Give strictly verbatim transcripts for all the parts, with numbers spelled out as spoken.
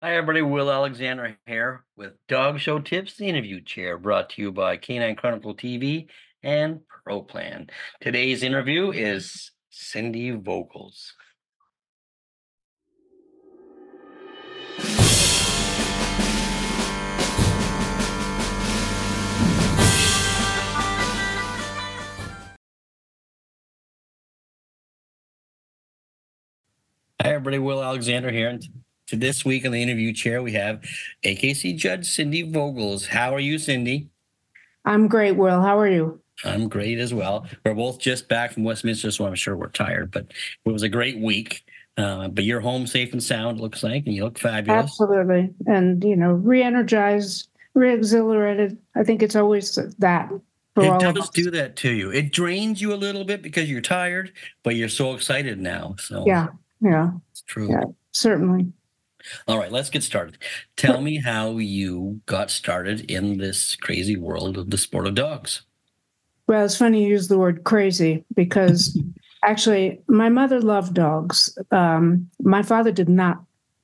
Hi, everybody. Will Alexander here with Dog Show Tips, the interview chair, brought to you by Canine Chronicle T V and ProPlan. Today's interview is Cindy Vogels. Hi, everybody. Will Alexander here. And to this week on the interview chair, we have A K C Judge Cindy Vogels. How are you, Cindy? I'm great, Will. How are you? I'm great as well. We're both just back from Westminster, so I'm sure we're tired, but it was a great week. Uh, but you're home safe and sound, looks like, and you look fabulous. Absolutely. And, you know, re-energized, re-exhilarated. I think it's always that for all It of does us. do that to you. It drains you a little bit because you're tired, but you're so excited now. So Yeah, yeah, it's true. yeah, certainly. All right, let's get started. Tell me how you got started in this crazy world of the sport of dogs. Well, it's funny you use the word crazy because actually my mother loved dogs. Um, my father did not.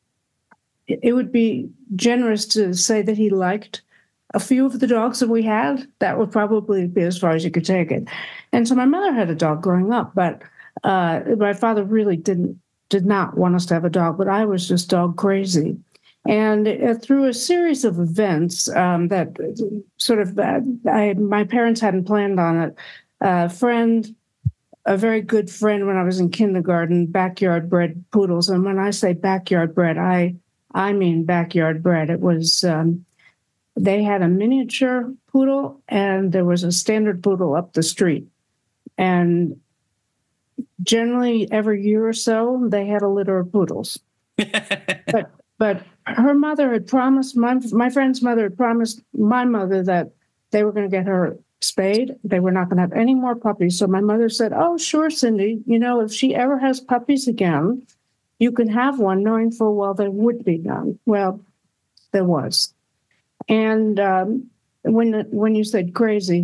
It it would be generous to say that he liked a few of the dogs that we had. That would probably be as far as you could take it. And so my mother had a dog growing up, but uh, my father really didn't did not want us to have a dog. But I was just dog crazy. And uh, through a series of events um, that sort of uh, I, my parents hadn't planned on it, a friend, a very good friend when I was in kindergarten, backyard bred poodles. And when I say backyard bred, I I mean backyard bred. It was um, they had a miniature poodle and there was a standard poodle up the street. And generally every year or so, they had a litter of poodles. but but her mother had promised, my, my friend's mother had promised my mother that they were going to get her spayed. They were not going to have any more puppies. So my mother said, oh, sure, Cindy, you know, if she ever has puppies again, you can have one, knowing full well there would be none. Well, there was. And um, when when you said crazy,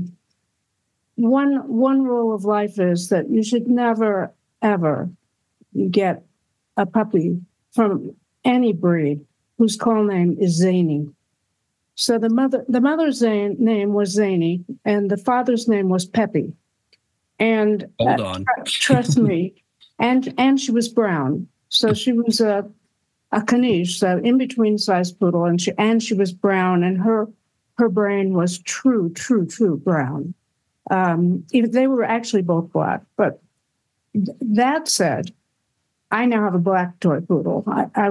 one one rule of life is that you should never ever get a puppy from any breed whose call name is Zany. So the mother the mother's name was Zany, and the father's name was Peppy. And Hold uh, on. trust me, and and she was brown, so she was a a Caniche, so in between size poodle, and she and she was brown, and her her brain was true, true, true brown. Um, even, they were actually both black. But th- that said, I now have a black toy poodle. I, I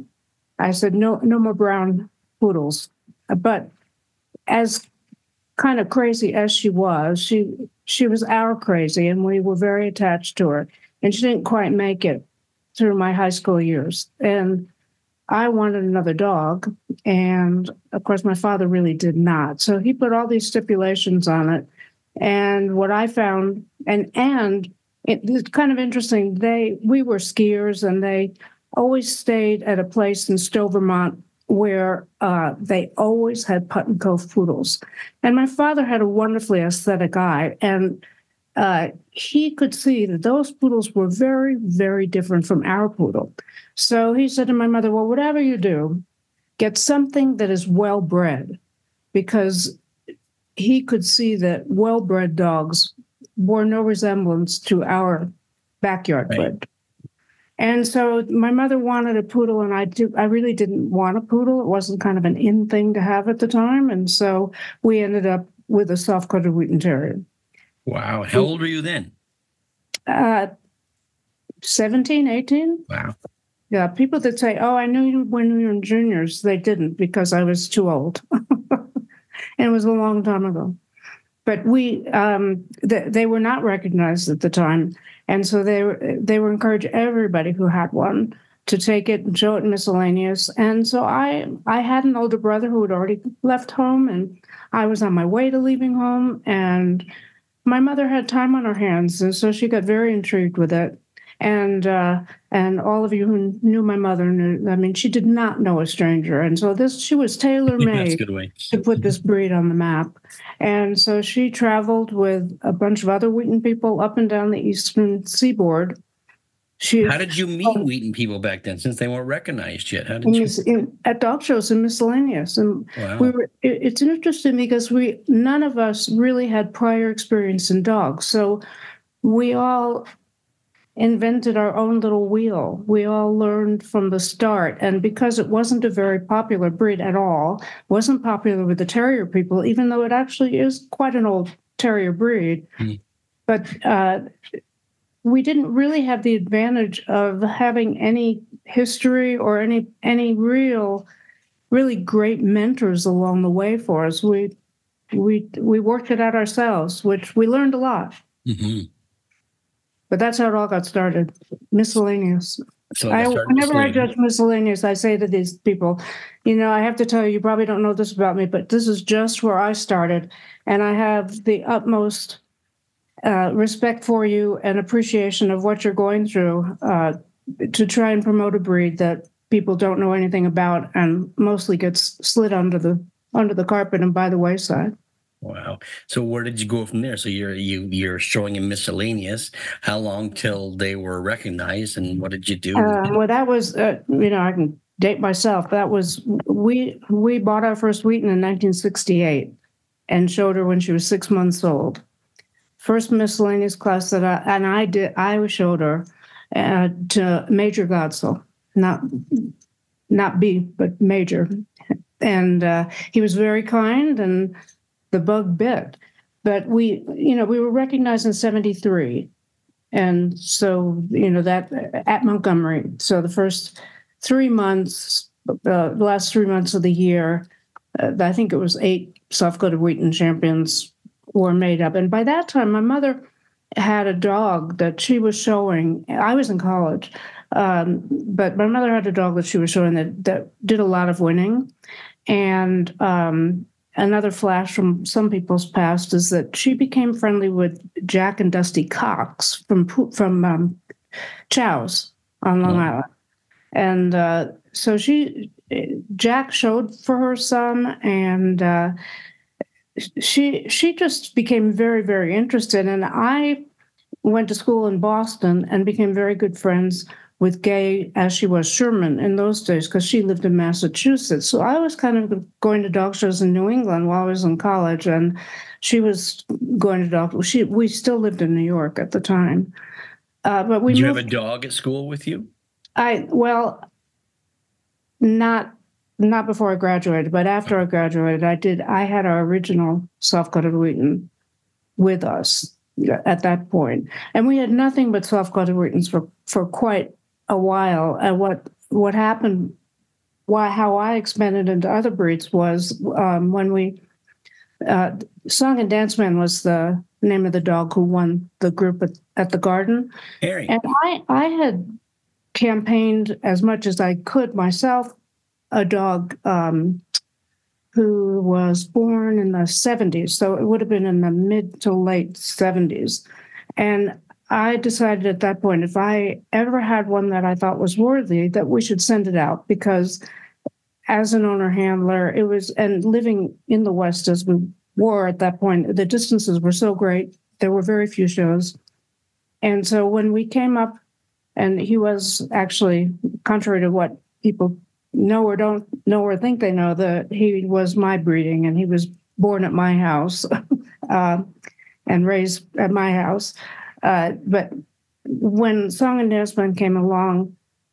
I said no no more brown poodles. But as kind of crazy as she was, she she was our crazy, and we were very attached to her. And she didn't quite make it through my high school years. And I wanted another dog. And of course, my father really did not. So he put all these stipulations on it. And what I found, and and it, it's kind of interesting. They we were skiers, and they always stayed at a place in Stowe, Vermont, where uh, they always had Putnam Cove poodles. And my father had a wonderfly aesthetic eye, and uh, he could see that those poodles were very, very different from our poodle. So he said to my mother, well, whatever you do, get something that is well bred, because he could see that well bred dogs bore no resemblance to our backyard Right. bred. And so my mother wanted a poodle, and I do. I really didn't want a poodle. It wasn't kind of an in thing to have at the time, and so we ended up with a soft-coated Wheaten Terrier. Wow. How old were you then? Uh, seventeen, eighteen. Wow. Yeah, people that say, "Oh, I knew you when we were in juniors," they didn't, because I was too old, and it was a long time ago. But we, um, th- they were not recognized at the time, and so they were they were encouraged, everybody who had one, to take it and show it in miscellaneous. And so I I had an older brother who had already left home, and I was on my way to leaving home, and my mother had time on her hands, and so she got very intrigued with it. And uh, and all of you who knew my mother knew. I mean, she did not know a stranger, and so this she was tailor That's a made good way. to put this breed on the map. And so she traveled with a bunch of other Wheaton people up and down the eastern seaboard, She How did you meet Wheaton people back then, since they weren't recognized yet? How did in, you? mis- in, at dog shows and miscellaneous, and we Wow. were. It, it's interesting because we none of us really had prior experience in dogs, so we all invented our own little wheel. We all learned from the start, and because it wasn't a very popular breed at all, wasn't popular with the terrier people, even though it actually is quite an old terrier breed. Hmm. But uh, we didn't really have the advantage of having any history or any any real really great mentors along the way for us. We we we worked it out ourselves, which we learned a lot. Mm-hmm. But that's how it all got started. Miscellaneous. So I I started whenever I misleading. judge miscellaneous, I say to these people, you know, I have to tell you, you probably don't know this about me, but this is just where I started, and I have the utmost uh, respect for you and appreciation of what you're going through uh, to try and promote a breed that people don't know anything about and mostly gets slid under the under the carpet and by the wayside. Wow. So where did you go from there? So you're you you're showing in miscellaneous. How long till they were recognized, and what did you do? Um, well, that was, uh, you know, I can date myself. That was we we bought our first Wheaton in nineteen sixty-eight and showed her when she was six months old. First miscellaneous class that I and I did I showed her uh, to Major Godsell, not not B, but Major, and uh, he was very kind, and the bug bit. But we, you know, we were recognized in seventy-three. And so, you know, that at Montgomery. So the first three months, uh, the last three months of the year, uh, I think it was eight soft-coated Wheaton champions were made up. And by that time, my mother had a dog that she was showing. I was in college, um, but my mother had a dog that she was showing that, that did a lot of winning. And um, another flash from some people's past is that she became friendly with Jack and Dusty Cox from from um, Chow's on Long Oh. Island, and uh, so she Jack showed for her son, and uh, she she just became very very interested. And I went to school in Boston and became very good friends with Gay, as she was Sherman in those days, because she lived in Massachusetts. So I was kind of going to dog shows in New England while I was in college, and she was going to dog. She we still lived in New York at the time, uh, but we Did you moved. have a dog at school with you? I well, not not before I graduated, but after I graduated, I did. I had our original soft-coated Wheaton with us at that point, and we had nothing but soft-coated Wheatons for for quite a while. And what what happened, why how I expanded into other breeds was um, when we uh, Song and Dance Man was the name of the dog who won the group at, at the Garden, Harry. and I I had campaigned as much as I could myself a dog um, who was born in the seventies, so it would have been in the mid to late seventies, and I decided at that point, if I ever had one that I thought was worthy, that we should send it out, because as an owner handler, it was, and living in the West as we were at that point, the distances were so great. There were very few shows. And so when we came up, and he was actually, contrary to what people know or don't know or think they know, that he was my breeding, and he was born at my house uh, and raised at my house. Uh, but when Song and Dance Man came along,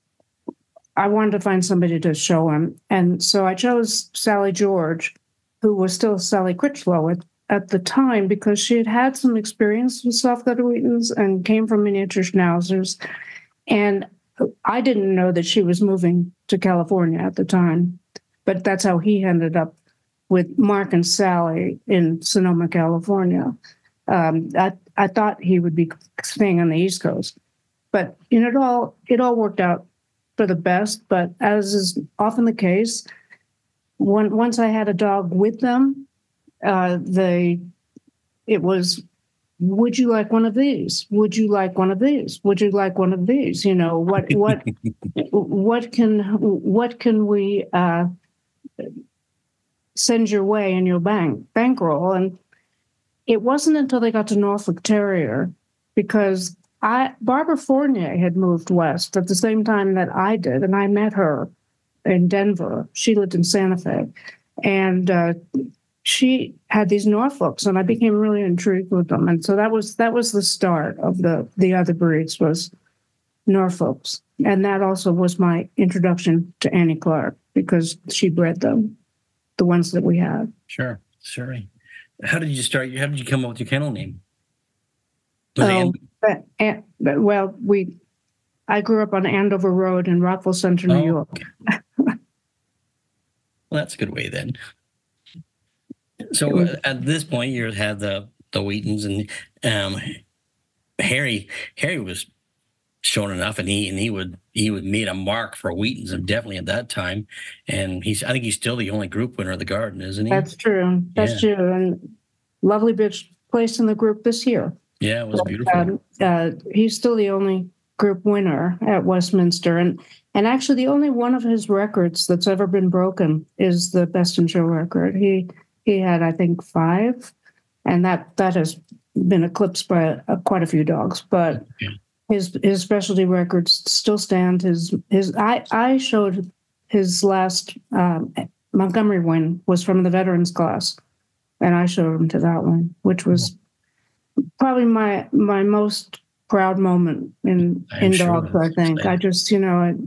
I wanted to find somebody to show him. And so I chose Sally George, who was still Sally Critchlow at, at the time, because she had had some experience with soft-coated Wheatons and came from miniature schnauzers. And I didn't know that she was moving to California at the time, but that's how he ended up with Mark and Sally in Sonoma, California. Um, I, I thought he would be staying on the East Coast, but you know, it all it all worked out for the best. But as is often the case, when once I had a dog with them, uh, they it was, would you like one of these? Would you like one of these? Would you like one of these? You know, what what what can what can we uh, send your way in your bank bankroll? And it wasn't until they got to Norfolk Terrier, because I Barbara Fournier had moved west at the same time that I did, and I met her in Denver. She lived in Santa Fe, and uh, she had these Norfolks, and I became really intrigued with them. And so that was that was the start of the the other breeds was Norfolks, and that also was my introduction to Annie Clark because she bred them, the ones that we had. Sure, sure. How did you start? How did you come up with your kennel name? Was Oh, it but, and, but, well, we. I grew up on Andover Road in Rockville Centre, New oh, York. okay. Well, that's a good way then. So uh, at this point, you had the the Wheatons, and um, Harry. Harry was shown enough, and he and he would he would made a mark for Wheatons, and definitely at that time. And he's I think he's still the only group winner of the Garden, isn't he? That's true. That's Yeah. true. And Lovely Bitch placed in the group this year. Yeah, it was But, beautiful. um, uh, he's still the only group winner at Westminster, and and actually the only one of his records that's ever been broken is the Best in Show record. He he had I think five, and that that has been eclipsed by uh, quite a few dogs. But Yeah. his his specialty records still stand. His his I I showed his last um, Montgomery win was from the veterans class, and I showed him to that one, which was probably my my most proud moment in I'm in sure dogs. that's I think I exciting. just you know I,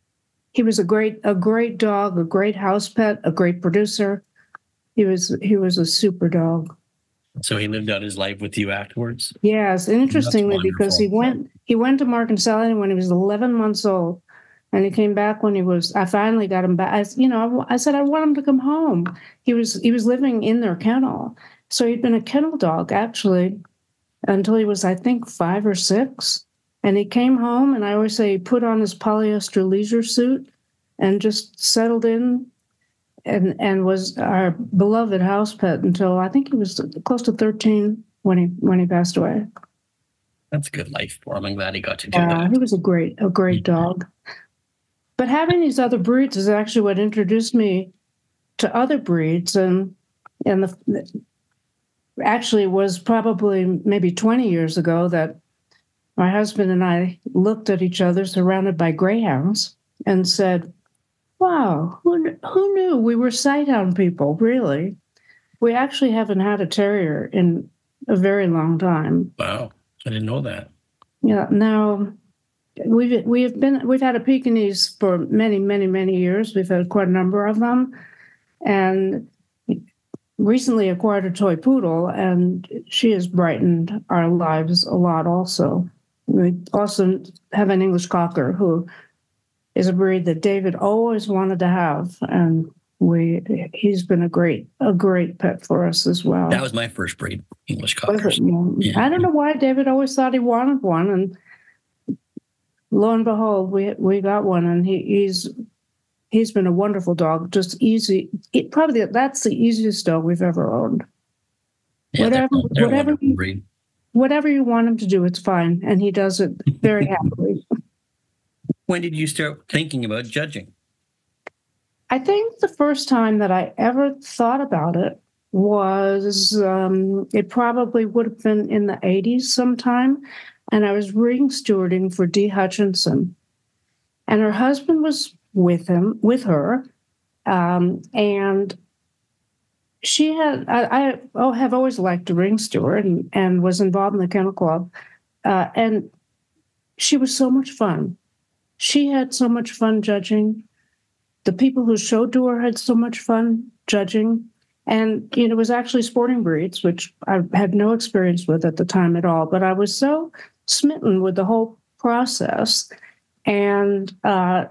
he was a great a great dog, a great house pet, a great producer. He was he was a super dog. So he lived out his life with you afterwards. Yes, and interestingly, That's because he wonderful. went he went to Mark and Sally when he was eleven months old, and he came back when he was. I finally got him back. I, you know, I, I said I want him to come home. He was he was living in their kennel, so he'd been a kennel dog actually until he was I think five or six, and he came home. And I always say he put on his polyester leisure suit and just settled in. And and was our beloved house pet until I think he was close to thirteen when he when he passed away. That's a good life for him. I'm glad he got to do Yeah, that. he was a great a great Yeah. dog. But having these other breeds is actually what introduced me to other breeds, and and the actually it was probably maybe twenty years ago that my husband and I looked at each other surrounded by greyhounds and said, wow, who, kn- who knew we were sighthound people, really? We actually haven't had a terrier in a very long time. Wow, I didn't know that. Yeah, now we've we've been we've had a Pekingese for many, many, many years. We've had quite a number of them, and recently acquired a toy poodle, and she has brightened our lives a lot. Also, we also have an English Cocker who is a breed that David always wanted to have, and we he's been a great a great pet for us as well. That was my first breed, English Was Cockers. it? Well, Yeah. I don't know why David always thought he wanted one, and lo and behold, we we got one, and he, he's he's been a wonderful dog. Just easy. It, probably that's the easiest dog we've ever owned. Yeah, whatever they're, they're a whatever wonderful you, breed. whatever you want him to do, it's fine, and he does it very happily. When did you start thinking about judging? I think the first time that I ever thought about it was um, it probably would have been in the eighties sometime, and I was ring stewarding for Dee Hutchinson, and her husband was with him with her, um, and she had I, I oh, have always liked to ring steward and, and was involved in the kennel club, uh, and she was so much fun. She had so much fun judging. The people who showed to her had so much fun judging. And you know, it was actually sporting breeds, which I had no experience with at the time at all. But I was so smitten with the whole process. And uh,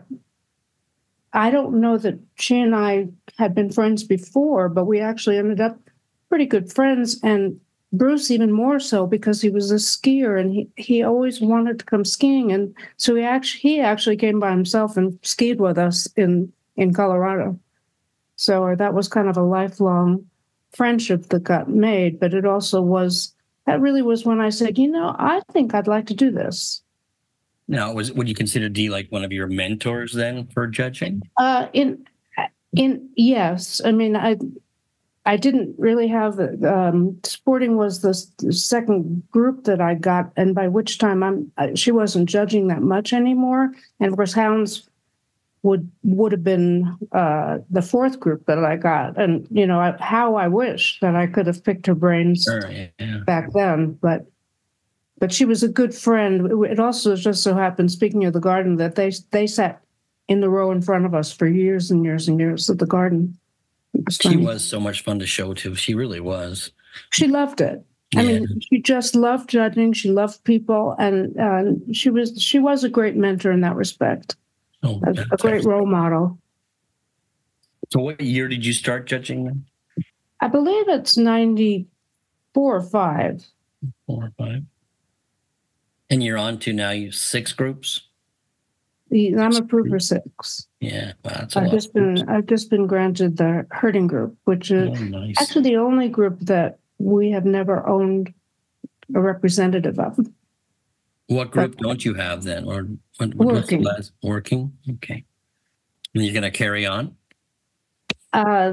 I don't know that she and I had been friends before, but we actually ended up pretty good friends. And Bruce even more so because he was a skier and he, he always wanted to come skiing. And so he actually he actually came by himself and skied with us in, in Colorado. So that was kind of a lifelong friendship that got made. But it also was, that really was when I said, you know, I think I'd like to do this. Now, was would you consider Dee like one of your mentors then for judging? Uh, in in yes, I mean I I didn't really have um, sporting was the, the second group that I got, and by which time I'm she wasn't judging that much anymore. And of course, hounds would would have been uh, the fourth group that I got, and you know I, how I wish that I could have picked her brains Sure, yeah. back then, but. But she was a good friend. It also just so happened, speaking of the garden, that they they sat in the row in front of us for years and years and years at the garden. Was she was so much fun to show to. She really was. She loved it. Yeah. I mean, she just loved judging. She loved people, and uh, she was she was a great mentor in that respect. Oh, a, a great role model. So, what year did you start judging them? I believe it's ninety-four or five. Four or five. And you're on to now you six groups? I'm approved for six. Yeah, wow, that's a I've lot. just been I've just been granted the herding group, which is Oh, nice. actually the only group that we have never owned a representative of. What group but, don't you have then, or what, what working? Last, working, okay. And you're going to carry on? Uh,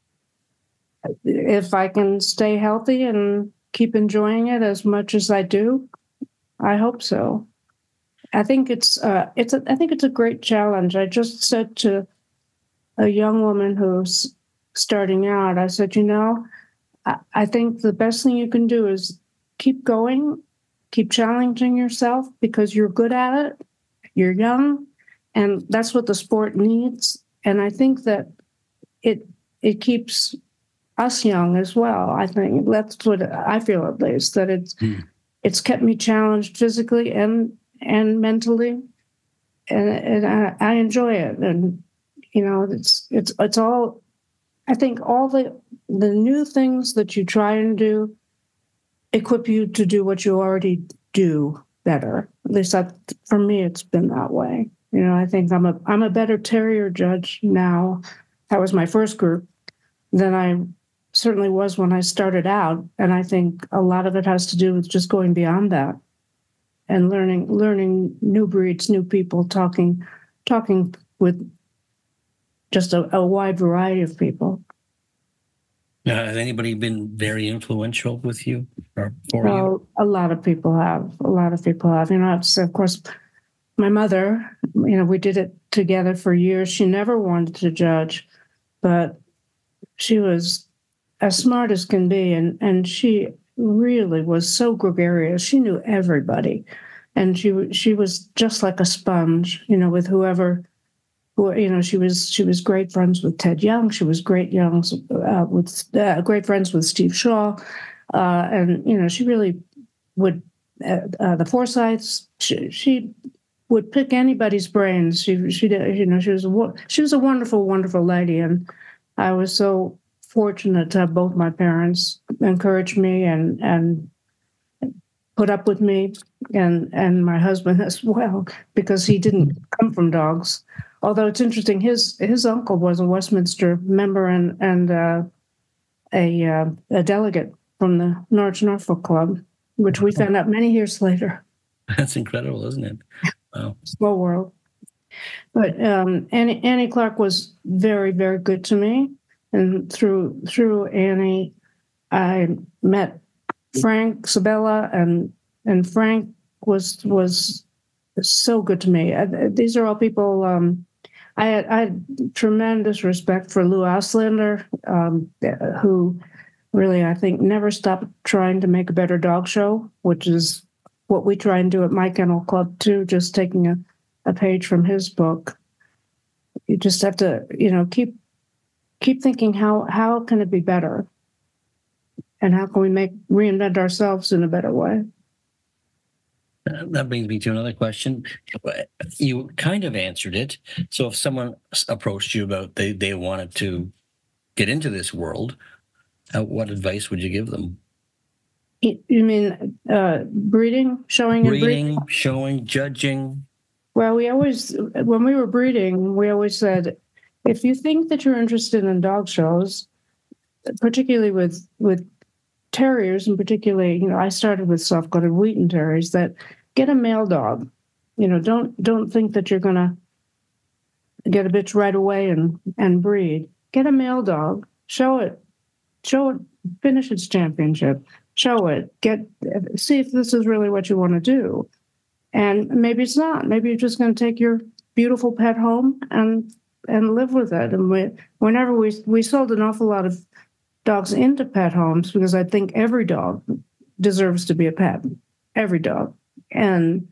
if I can stay healthy and keep enjoying it as much as I do. I hope so. I think it's uh, it's a, I think it's a great challenge. I just said to a young woman who's starting out, I said, you know, I, I think the best thing you can do is keep going, keep challenging yourself because you're good at it. You're young, and that's what the sport needs. And I think that it it keeps us young as well. I think that's what I feel, at least, that it's. Mm. It's kept me challenged physically and and mentally, and, and I, I enjoy it. And you know, it's it's it's all. I think all the the new things that you try and do equip you to do what you already do better. At least that, for me, it's been that way. You know, I think I'm a I'm a better terrier judge now. That was my first group than I. Certainly was when I started out, and I think a lot of it has to do with just going beyond that and learning learning new breeds, new people, talking talking with just a, a wide variety of people. Now, has anybody been very influential with you or for well, you? A lot of people have. A lot of people have. You know, it's, of course, my mother. You know, we did it together for years. She never wanted to judge, but she was as smart as can be, and and she really was so gregarious. She knew everybody, and she she was just like a sponge, you know, with whoever, who you know, she was she was great friends with Ted Young. She was great youngs uh, with uh, great friends with Steve Shaw, uh, and you know, she really would uh, uh, the Forsyths. She, she would pick anybody's brains. She she did, you know, she was a she was a wonderful, wonderful lady, and I was so fortunate to have both my parents encourage me and and put up with me, and and my husband as well, because he didn't come from dogs. Although it's interesting, his his uncle was a Westminster member and and uh, a uh, a delegate from the Norwich Norfolk Club, which we found out many years later. That's incredible, isn't it? Wow. Small world. But um, Annie Annie Clark was very, very good to me. And through through Annie, I met Frank Sabella, and and Frank was was so good to me. These are all people. Um, I had I had tremendous respect for Lou Auslander, um, who really I think never stopped trying to make a better dog show, which is what we try and do at my kennel club too. Just taking a, a page from his book. You just have to, you know, keep. Keep thinking how how can it be better, and how can we make reinvent ourselves in a better way. That brings me to another question. You kind of answered it. So if someone approached you about they they wanted to get into this world, uh, what advice would you give them? You mean uh, breeding, showing, breeding, and breeding, showing, judging? Well, we always, when we were breeding, we always said, if you think that you're interested in dog shows, particularly with with terriers, and particularly, you know, I started with soft-coated Wheaten terriers, that get a male dog. You know, don't don't think that you're going to get a bitch right away and and breed. Get a male dog, show it, show it, finish its championship, show it, get, see if this is really what you want to do. And maybe it's not. Maybe you're just going to take your beautiful pet home and and live with it. And we, whenever we we sold an awful lot of dogs into pet homes, because I think every dog deserves to be a pet, every dog. And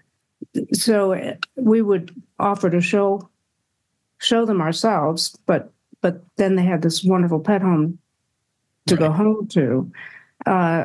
so we would offer to show show them ourselves, but but then they had this wonderful pet home to Right. go home to. Uh,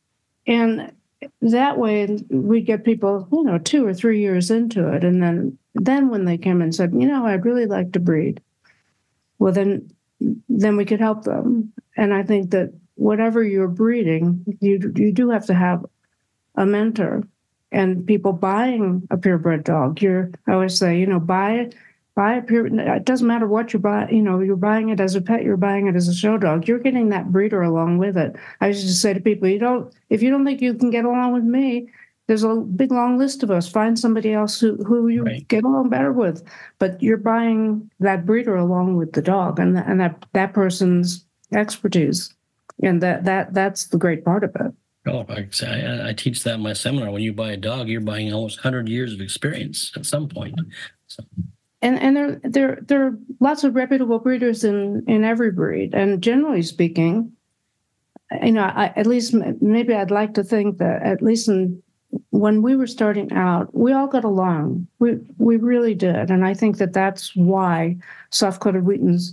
and that way we get people, you know, two or three years into it. And then, then when they came and said, you know, I'd really like to breed, well, then, then we could help them. And I think that whatever you're breeding, you, you do have to have a mentor. And people buying a purebred dog, you're, I always say, you know, buy it, buy a pure, it doesn't matter what you buy, you know, you're buying it as a pet, you're buying it as a show dog, you're getting that breeder along with it. I used to say to people, you don't, if you don't think you can get along with me, there's a big long list of us. Find somebody else who, who you Right. get along better with. But you're buying that breeder along with the dog and, and that, that person's expertise. And that, that that's the great part of it. Oh, I, I teach that in my seminar. When you buy a dog, you're buying almost one hundred years of experience at some point. So. And and there there there are lots of reputable breeders in, in every breed. And generally speaking, you know, I, at least maybe I'd like to think that at least in, when we were starting out, we all got along. We we really did, and I think that that's why soft-coated Wheatons,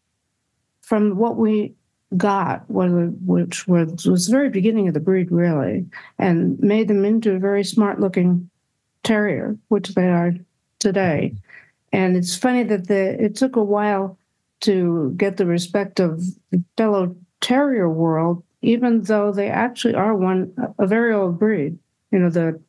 from what we got, which was was the very beginning of the breed, really, and made them into a very smart-looking terrier, which they are today. And it's funny that the it took a while to get the respect of the fellow terrier world, even though they actually are one a very old breed. You know, the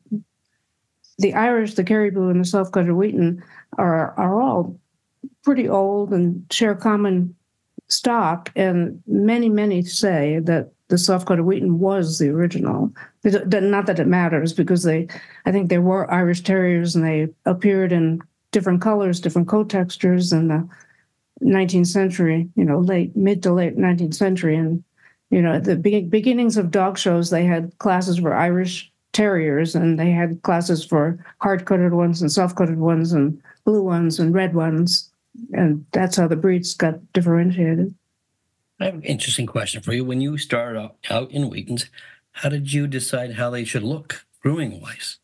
the Irish, the Caribou, and the soft-coated Wheaton are are all pretty old and share common stock. And many, many say that the soft-coated Wheaton was the original. Not that it matters, because they, I think they were Irish Terriers and they appeared in different colors, different coat textures in the nineteenth century, you know, late, mid to late nineteenth century. And, you know, at the be- beginnings of dog shows, they had classes for Irish Terriers and they had classes for hard-coated ones and soft-coated ones and blue ones and red ones. And that's how the breeds got differentiated. I have an interesting question for you. When you started out, out in Wheatons, how did you decide how they should look grooming-wise?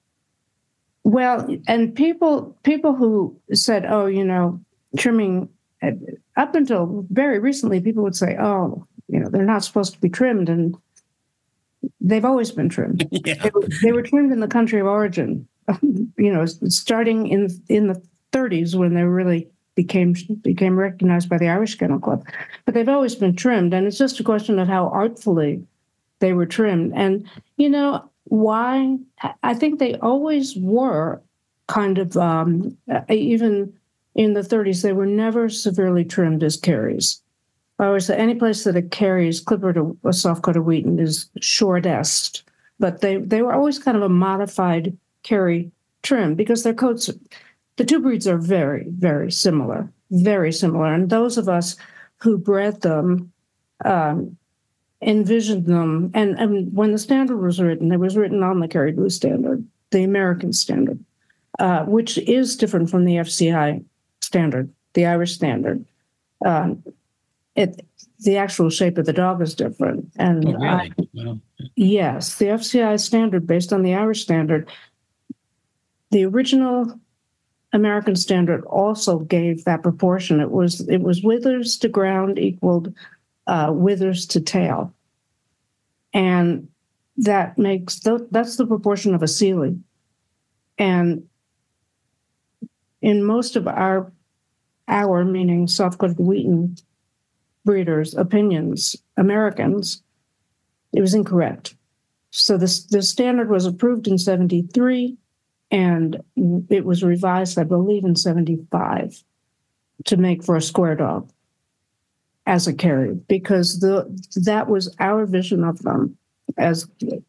Well, and people people who said, oh, you know, trimming, up until very recently, people would say, oh, you know, they're not supposed to be trimmed. And they've always been trimmed. Yeah. They were, they were trimmed in the country of origin, you know, starting in in the thirties when they really became became recognized by the Irish Kennel Club. But they've always been trimmed. And it's just a question of how artfully they were trimmed. And, you know, why? I think they always were kind of, um, even in the thirties, they were never severely trimmed as carries. I always say any place that a carries clipper to a soft-coated Wheaton is shortest, but they, they were always kind of a modified carry trim because their coats, the two breeds are very, very similar, very similar. And those of us who bred them, um, envisioned them, and, and when the standard was written, it was written on the Caribou standard, the American standard, uh, which is different from the F C I standard, the Irish standard. Um, it the actual shape of the dog is different, and Oh, really? I, Well, yes, the F C I standard based on the Irish standard, the original American standard also gave that proportion. It was it was withers to ground equaled uh, withers to tail. And that makes, the, that's the proportion of a Sealy. And in most of our, our meaning soft-coated Wheaton breeders' opinions, Americans, it was incorrect. So this, the standard was approved in seventy-three, and it was revised, I believe, in seventy-five to make for a square dog as a carry, because the that was our vision of them as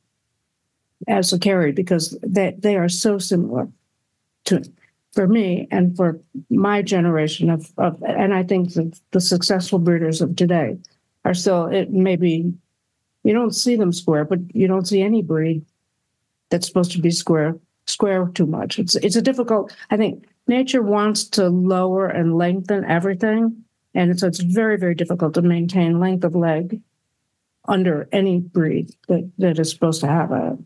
as a carry, because they, they are so similar to for me and for my generation of, of and I think the, the successful breeders of today. are still, it maybe, you don't see them square, but you don't see any breed that's supposed to be square, square too much. It's, it's a difficult, I think nature wants to lower and lengthen everything. And so it's very, very difficult to maintain length of leg under any breed that, that is supposed to have it.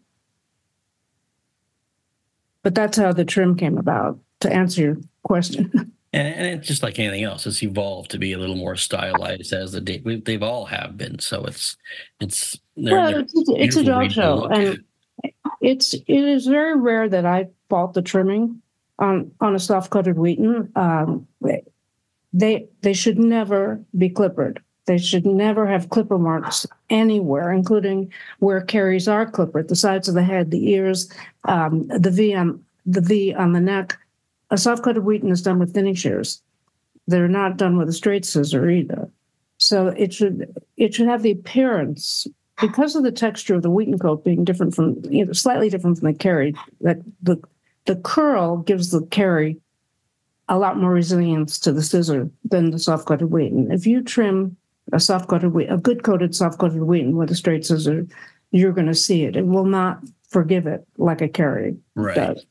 But that's how the trim came about, to answer your question. And, and it's just like anything else. It's evolved to be a little more stylized as the day. We, they've all have been. So it's it's they're, Well, they're it's, it's a beautiful dog breeds to show, look and at. it's it is very rare that I fault the trimming on on a soft coated Wheaten. Um, they they should never be clippered. They should never have clipper marks anywhere, including where carries are clippered, the sides of the head, the ears, um, the V on the V on the neck. A soft-coated Wheaten is done with thinning shears. They're not done with a straight scissor either. So it should it should have the appearance, because of the texture of the Wheaten coat being different from, you know, slightly different from the Kerry, that the the curl gives the Kerry a lot more resilience to the scissor than the soft-coated Wheaten. If you trim a soft-coated Wheaten, a good coated soft-coated Wheaten with a straight scissor, you're going to see it. It will not forgive it like a Kerry Right. does.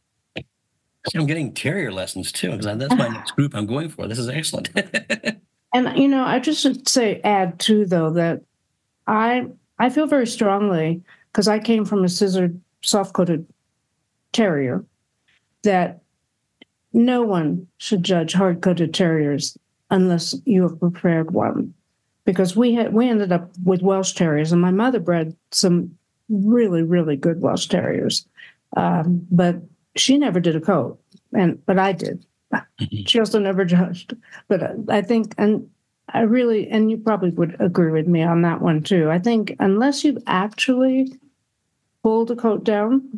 I'm getting terrier lessons too, because that's my next group I'm going for. This is excellent. And, you know, I just should say, add too, though, that I I feel very strongly, because I came from a scissored, soft-coated terrier, that no one should judge hard-coated terriers unless you have prepared one. Because we had we ended up with Welsh Terriers, and my mother bred some really, really good Welsh Terriers. Um, but she never did a coat, and but I did. She also never judged. But I think, and I really, and you probably would agree with me on that one too. I think unless you've actually pulled a coat down,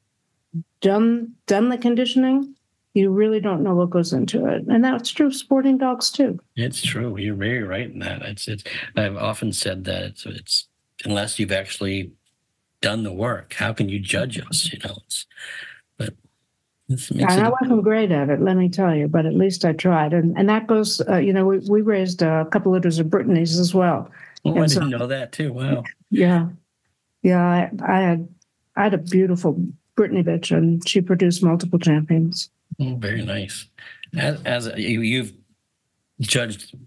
done done the conditioning, you really don't know what goes into it. And that's true of sporting dogs too. It's true. You're very right in that. It's it's. I've often said that it's it's unless you've actually done the work, how can you judge us? You know. It's, but this makes And it. I wasn't great at it, let me tell you, but at least I tried. And and that goes, uh, you know, we, we raised a couple litters of Brittany's as well. Oh, and I so, didn't know that too. Wow. Yeah, yeah. I, I had I had a beautiful Brittany bitch, and she produced multiple champions. Oh, very nice. As, as a, you, you've judged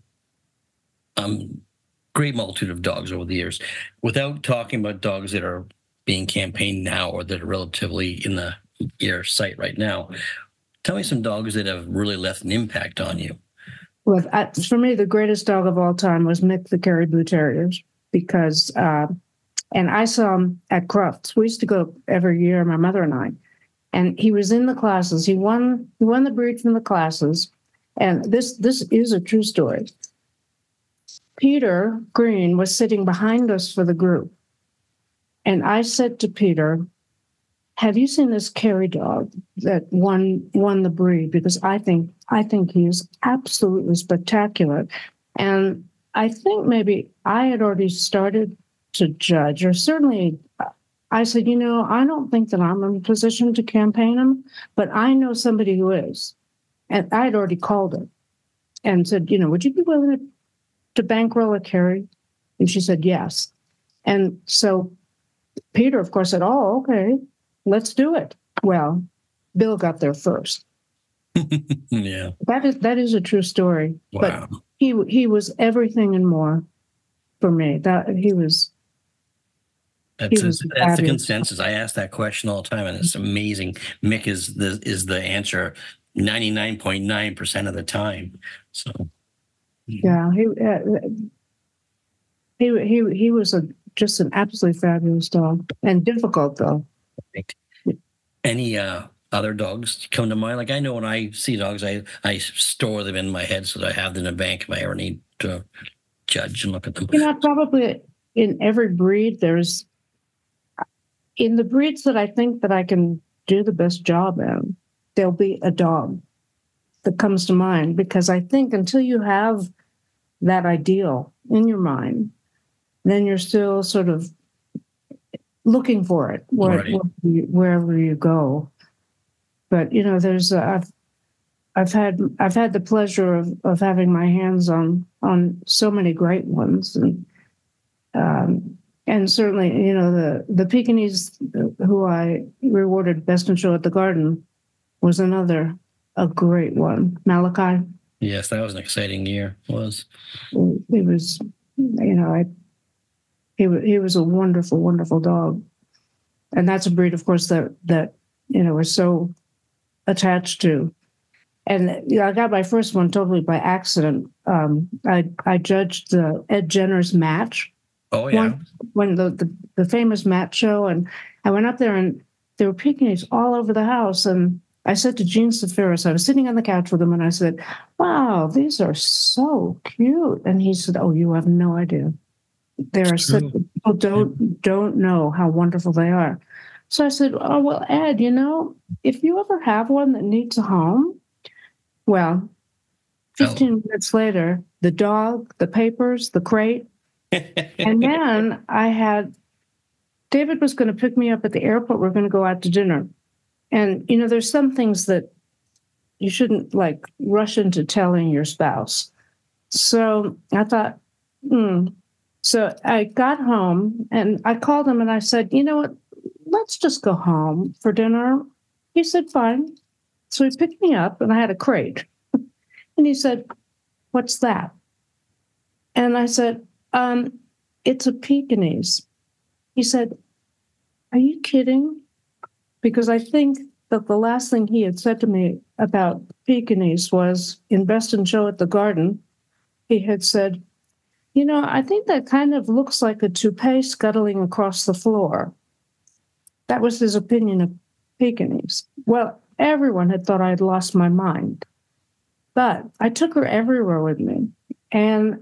um great multitude of dogs over the years, without talking about dogs that are being campaigned now or that are relatively in the your sight right now. Tell me some dogs that have really left an impact on you. Well, I, for me, the greatest dog of all time was Mick the Caribou Terriers, because, uh, and I saw him at Crufts. We used to go every year, my mother and I, and he was in the classes. He won, he won the breed from the classes, and this this is a true story. Peter Green was sitting behind us for the group, and I said to Peter, "Have you seen this Kerry dog that won won the breed? Because I think I think he is absolutely spectacular." And I think maybe I had already started to judge, or certainly I said, you know, I don't think that I'm in a position to campaign him, but I know somebody who is. And I had already called her and said, you know, would you be willing to, to bankroll a Kerry? And she said, yes. And so Peter, of course, said, oh, okay, let's do it. Well, Bill got there first. Yeah. That is that is a true story. Wow. But he he was everything and more for me. That he was That's, he was a, that's the fabulous. consensus. I ask that question all the time, and it's amazing. Mick is the is the answer ninety-nine point nine percent of the time. So Yeah, he uh, he he he was a just an absolutely fabulous dog, and difficult though. Any uh, other dogs come to mind? Like, I know when I see dogs, I I store them in my head so that I have them in a bank if I ever need to judge and look at them. You know, probably in every breed, there's in the breeds that I think that I can do the best job in, there'll be a dog that comes to mind, because I think until you have that ideal in your mind, then you're still sort of looking for it where, Right. where you, wherever you go. But you know, there's uh, I've I've had I've had the pleasure of of having my hands on on so many great ones, and um, and certainly, you know, the the Pekingese who I rewarded Best in Show at the Garden was another a great one. Malachi. Yes, that was an exciting year. It was. It was, you know, I, he he was a wonderful, wonderful dog, and that's a breed, of course, that that you know we're so attached to. And you know, I got my first one totally by accident. Um, I I judged the Ed Jenner's match. Oh yeah. One, when the, the the famous match show, and I went up there, and there were Pekingese all over the house, and I said to Gene Safiris, I was sitting on the couch with him, and I said, "Wow, these are so cute." And he said, "Oh, you have no idea. There are such people don't don't know how wonderful they are." So I said, "Oh well, Ed, you know, if you ever have one that needs a home, well, fifteen oh. minutes later, the dog, the papers, the crate, and then I had David was going to pick me up at the airport. We're going to go out to dinner." And, you know, there's some things that you shouldn't like rush into telling your spouse. So I thought, hmm. So I got home and I called him and I said, "You know what? Let's just go home for dinner." He said, "Fine." So he picked me up and I had a crate. And he said, "What's that?" And I said, um, "It's a Pekingese." He said, "Are you kidding?" Because I think that the last thing he had said to me about Pekingese was in Best in Show at the Garden, he had said, "You know, I think that kind of looks like a toupee scuttling across the floor." That was his opinion of Pekingese. Well, everyone had thought I had lost my mind. But I took her everywhere with me, and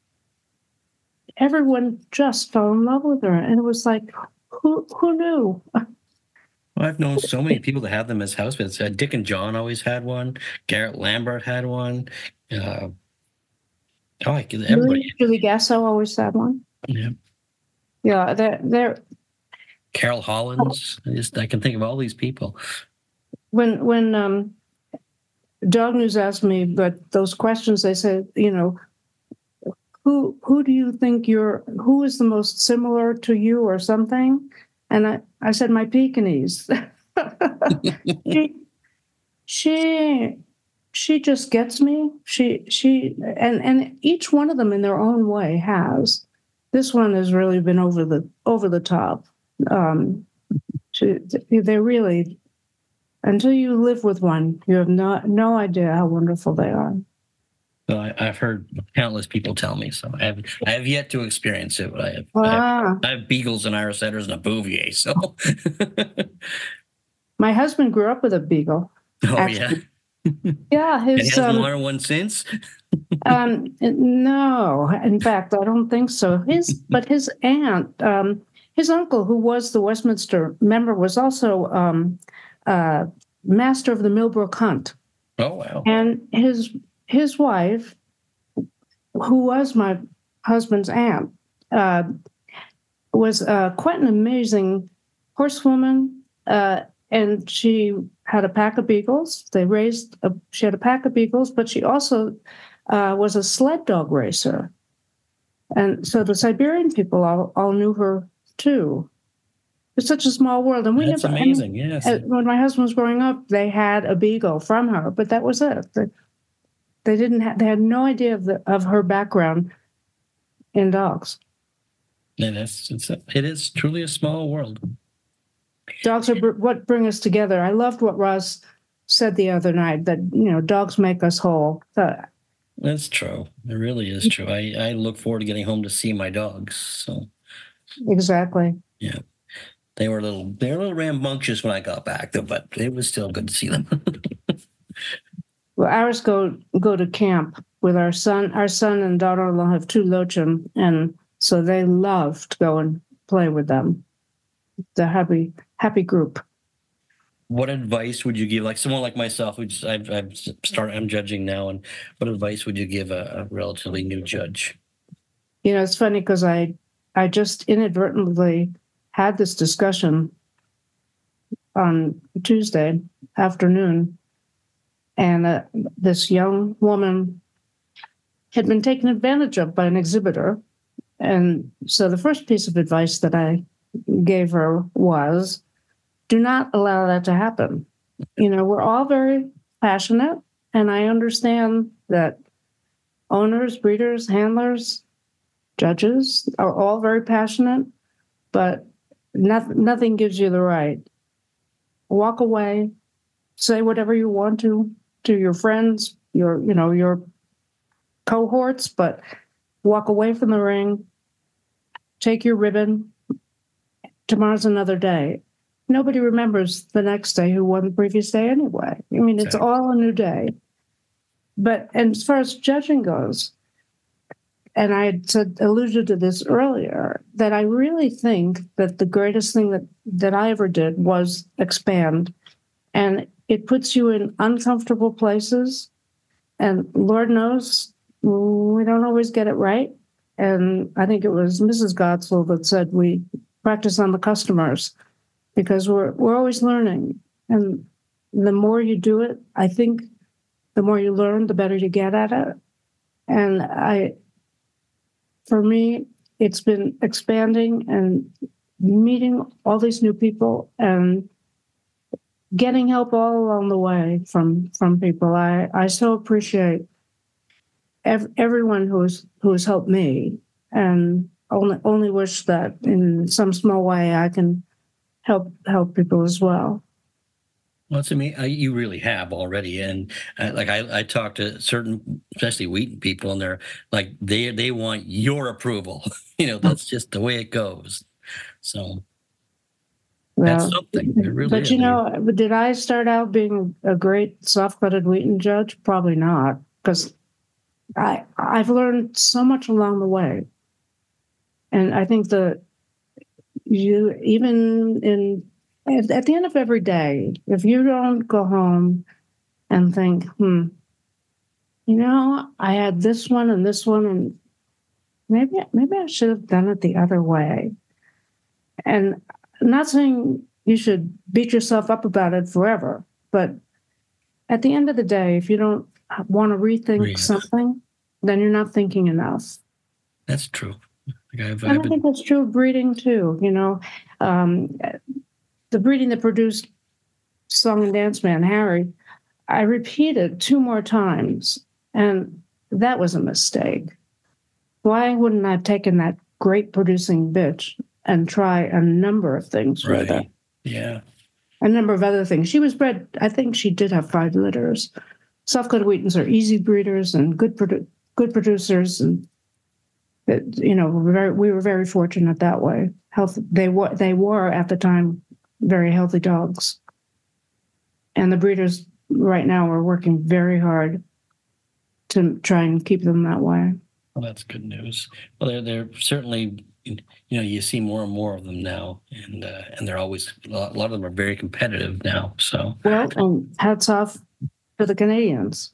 everyone just fell in love with her. And it was like, who who knew? Well, I've known so many people that have them as house pets. Uh, Dick and John always had one. Garrett Lambert had one. Uh, oh, I everybody. Julie, Julie Gasso always had one. Yeah. Yeah, they're, they're Carol Hollins. I just I can think of all these people. When when um, Dog News asked me, but those questions, they said, you know, who who do you think you're? Who is the most similar to you, or something? And I, I said, my Pekingese. she, she, she just gets me. She, she, and, and each one of them in their own way has. This one has really been over the, over the top. Um, she, they really, until you live with one, you have no, no idea how wonderful they are. Well, I, I've heard countless people tell me, so I have I have yet to experience it, but I have, ah. I have, I have beagles and Irish setters and a Bouvier. So, my husband grew up with a beagle. Oh actually. yeah, yeah. His and he hasn't um, learned one since. um, no, in fact, I don't think so. His, but his aunt, um, his uncle, who was the Westminster member, was also um, uh, master of the Millbrook Hunt. Oh wow! And his his wife, who was my husband's aunt, uh, was uh, quite an amazing horsewoman, uh, and she had a pack of beagles. They raised, a, she had a pack of beagles, but she also uh, was a sled dog racer. And so the Siberian people all, all knew her too. It's such a small world. And we That's never, amazing, I mean, yes. When my husband was growing up, they had a beagle from her, but that was it. They, they didn't have, they had no idea of, the, of her background in dogs. And it's, it's a, it is truly a small world. Dogs are br- what bring us together. I loved what Roz said the other night, that, you know, dogs make us whole. So, that's true. It really is true. I, I look forward to getting home to see my dogs. So exactly. Yeah. They were a little they were a little rambunctious when I got back, though, but it was still good to see them. Well, ours go go to camp with our son. Our son and daughter-in-law have two Lochem, and so they love to go and play with them. The happy happy group. What advice would you give, like someone like myself, who just, I've I've started I'm judging now, and what advice would you give a, a relatively new judge? You know, it's funny because I I just inadvertently had this discussion on Tuesday afternoon, and uh, this young woman had been taken advantage of by an exhibitor. And so the first piece of advice that I gave her was, do not allow that to happen. You know, we're all very passionate, and I understand that owners, breeders, handlers, judges are all very passionate, but not, nothing gives you the right. Walk away, say whatever you want to to your friends, your, you know, your cohorts, but walk away from the ring, take your ribbon. Tomorrow's another day. Nobody remembers the next day who won the previous day anyway. I mean, it's Exactly. all a new day. But and as far as judging goes, and I had said, alluded to this earlier, that I really think that the greatest thing that, that I ever did was expand. And it puts you in uncomfortable places. And Lord knows, we don't always get it right. And I think it was Missus Gottsel that said we practice on the customers because we're we're always learning. And the more you do it, I think the more you learn, the better you get at it. And I, for me, it's been expanding and meeting all these new people and getting help all along the way from from people. I, I so appreciate ev- everyone who's who's helped me, and only only wish that in some small way I can help help people as well. Well, to me, I, you really have already, and uh, like I, I talk to certain, especially Wheaton people, and they're like they they want your approval. You know, that's just the way it goes. So that's Well, something. It really but you is. know, did I start out being a great soft-coated Wheaton judge? Probably not, because I I've learned so much along the way, and I think that you even in at, at the end of every day, if you don't go home and think, hmm, you know, I had this one and this one, and maybe maybe I should have done it the other way. And I'm not saying you should beat yourself up about it forever, but at the end of the day, if you don't want to rethink Yeah, something, then you're not thinking enough. that's true. Like I've, And I've I been, think that's true of breeding too. You know, um, the breeding that produced Song and Dance Man Harry, I repeated two more times, and that was a mistake. Why wouldn't I have taken that great producing bitch and try a number of things with her? right. Yeah. A number of other things. She was bred, I think she did have five litters. Soft-coated Wheatons are easy breeders and good produ- good producers, and it, you know, we were, very, we were very fortunate that way. Health, they were they were at the time very healthy dogs, and the breeders right now are working very hard to try and keep them that way. Well, that's good news. Well, they're they're certainly, you know, you see more and more of them now, and uh, and they're always a lot, a lot of them are very competitive now. So Well, um, hats off to the Canadians.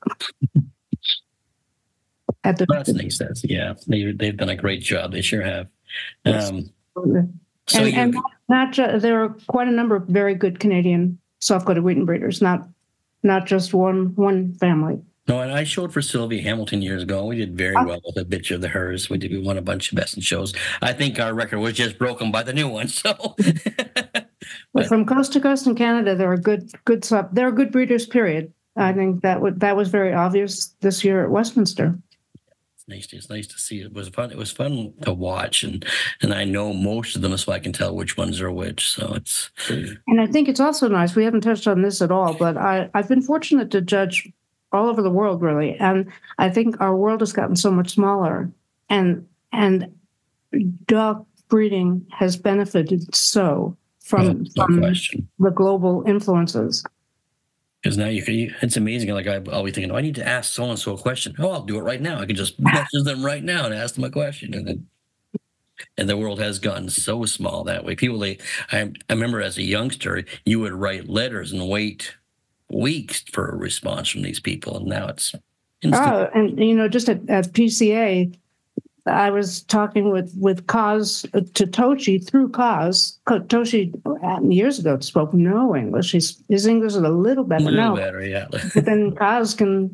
At the that's nice. That's yeah. They they've done a great job. They sure have. Um, so and you and not just, there are quite a number of very good Canadian soft-coated Wheaton breeders, not not just one one family. no, and I showed for Sylvia Hamilton years ago. We did very well with a bitch of the hers. We did we won a bunch of best in shows. I think our record was just broken by the new one. So, But from coast to coast in Canada, there are good good sub. There are good breeders. Period. I think that would that was very obvious this year at Westminster. it's nice. To, it's nice to see. It was fun. It was fun to watch, and and I know most of them, so I can tell which ones are which. So it's. And I think it's also nice. We haven't touched on this at all, but I I've been fortunate to judge all over the world, really, and I think our world has gotten so much smaller, and and dog breeding has benefited so from, Oh, no from question. the global influences. Because now you can, it's amazing. Like I always thinking, oh, I need to ask so and so a question. Oh, I'll do it right now. I can just message them right now and ask them a question, and then, and the world has gotten so small that way. People, they, I, I remember as a youngster, you would write letters and wait weeks for a response from these people, and now it's instant. Oh, and you know, just at, at P C A, I was talking with with Kaz to Toshi through Kaz. Toshi years ago spoke no English. His his English is a little better a little now, better, yeah. but then Kaz can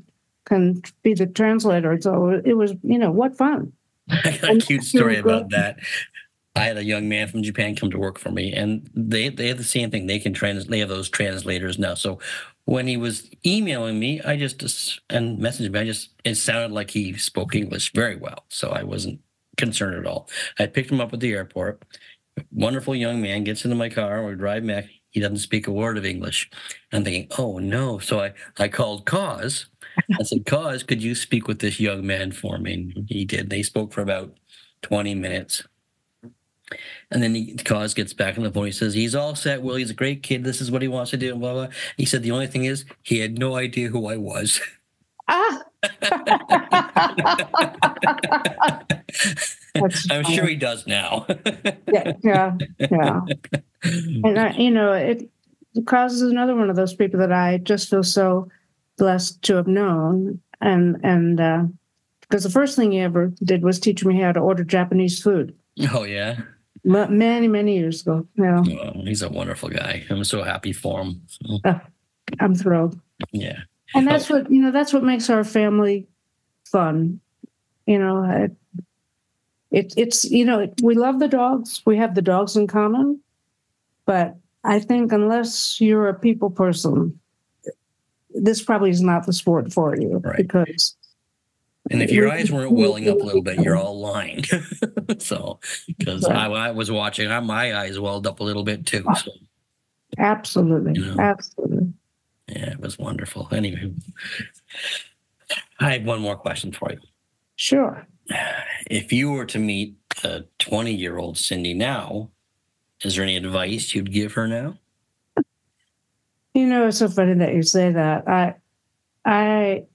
can be the translator. So it was, you know, what fun. I got a cute story about that. I had a young man from Japan come to work for me, and they they have the same thing. They can trans. They have those translators now. So when he was emailing me, I just and messaging me, I just it sounded like he spoke English very well. So I wasn't concerned at all. I picked him up at the airport. Wonderful young man gets into my car. We're driving back. He doesn't speak a word of English. I'm thinking, oh no. So I I called Cause. I said, Cause, could you speak with this young man for me? And he did. They spoke for about twenty minutes. And then he, Cause gets back on the phone. He says, he's all set, Will. He's a great kid. This is what he wants to do, and blah, blah. He said, the only thing is, he had no idea who I was. Ah. I'm sure he does now. yeah, yeah, yeah. And, I, you know, it causes another one of those people that I just feel so blessed to have known. And, and, uh, because the first thing he ever did was teach me how to order Japanese food. Oh, yeah. Many, many years ago. Yeah. Oh, he's a wonderful guy. I'm so happy for him. So. Oh, I'm thrilled. Yeah. And that's oh. what, you know, that's what makes our family fun. You know, it, it, it's, you know, we love the dogs. We have the dogs in common. But I think unless you're a people person, this probably is not the sport for you. Right. Because and if your eyes weren't welling up a little bit, you're all lying. So, because I, I was watching, my eyes welled up a little bit too. So. Absolutely. You know? Absolutely. Yeah, it was wonderful. Anyway, I have one more question for you. Sure. If you were to meet a twenty-year-old Cindy now, is there any advice you'd give her now? You know, it's so funny that you say that. I, I,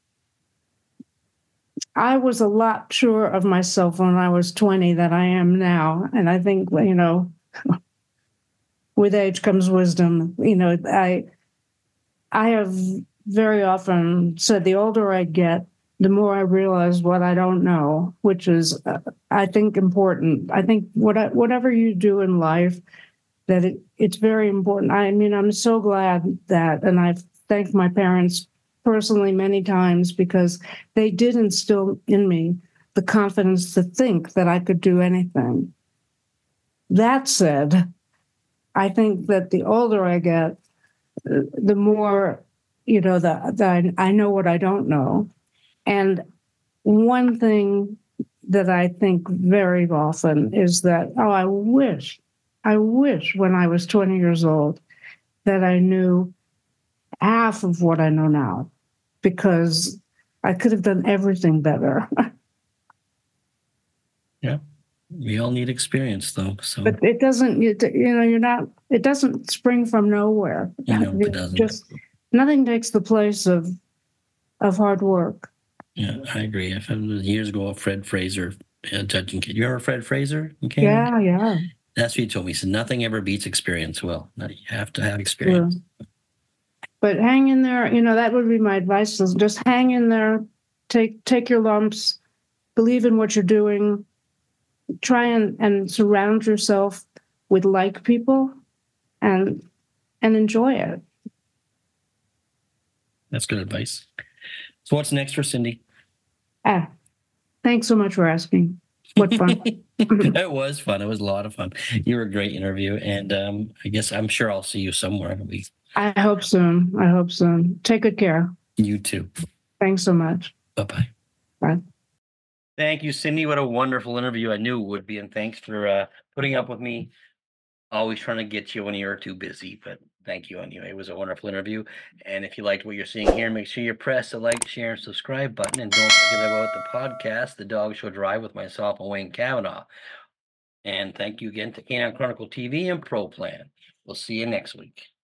I was a lot sure of myself when I was twenty than I am now. And I think, you know, with age comes wisdom. You know, I I have very often said the older I get, the more I realize what I don't know, which is, uh, I think, important. I think what, whatever you do in life, that it, it's very important. I mean, I'm so glad that, and I've thanked my parents personally many times because they did instill in me the confidence to think that I could do anything. That said, I think that the older I get, the more, you know, that the, I know what I don't know. And one thing that I think very often is that, oh, I wish, I wish when I was twenty years old that I knew half of what I know now, because I could have done everything better. Yeah. We all need experience, though. So, but it doesn't. You, you know, you're not. It doesn't spring from nowhere. No, it doesn't. Just nothing takes the place of of hard work. Yeah, I agree. I found years ago Fred Fraser uh, judging. You remember Fred Fraser? Okay. Yeah, yeah. That's what he told me. He said nothing ever beats experience. Well, you have to have experience. Yeah. But hang in there. You know, that would be my advice: is just hang in there. Take take your lumps. Believe in what you're doing. Try and, and surround yourself with like people and and enjoy it. That's good advice. So what's next for Cindy? Ah, thanks so much for asking. What fun. It was fun. It was a lot of fun. You were a great interview. And um, I guess I'm sure I'll see you somewhere. We... I hope soon. I hope soon. Take good care. You too. Thanks so much. Bye-bye. Bye. Thank you, Cindy. What a wonderful interview. I knew it would be. And thanks for uh, putting up with me. Always trying to get you when you're too busy. But thank you anyway. It was a wonderful interview. And if you liked what you're seeing here, make sure you press the like, share, and subscribe button. And don't forget about the podcast, The Dog Show Drive with myself and Wayne Kavanaugh. And thank you again to Canine Chronicle T V and Pro Plan. We'll see you next week.